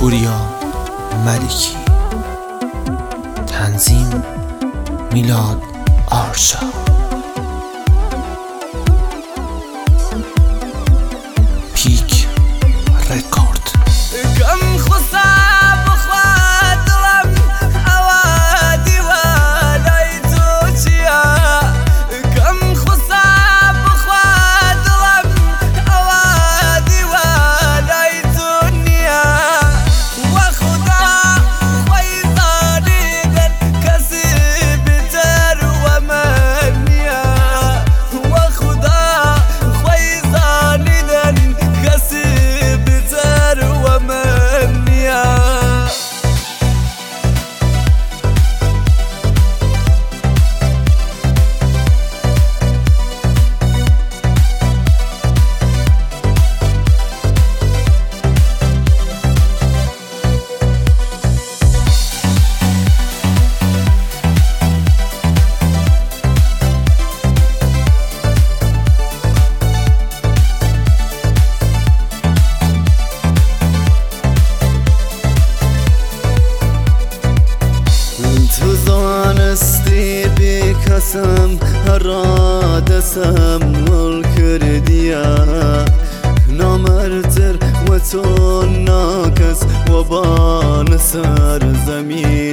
پوریا ملکی، تنظیم میلاد آرشا. پیک رکورد. كم خصاب خوادرم أوادي وليتوشيا كم خصاب خوادرم أوادي وليتونيا وخدا خويطاني كسب تروى منيا وخدا خويطاني كسب تروى منيا. تو زانستی بکسم هر دسم مل کردیا نامرتر و تو ناکس و بان سر زمین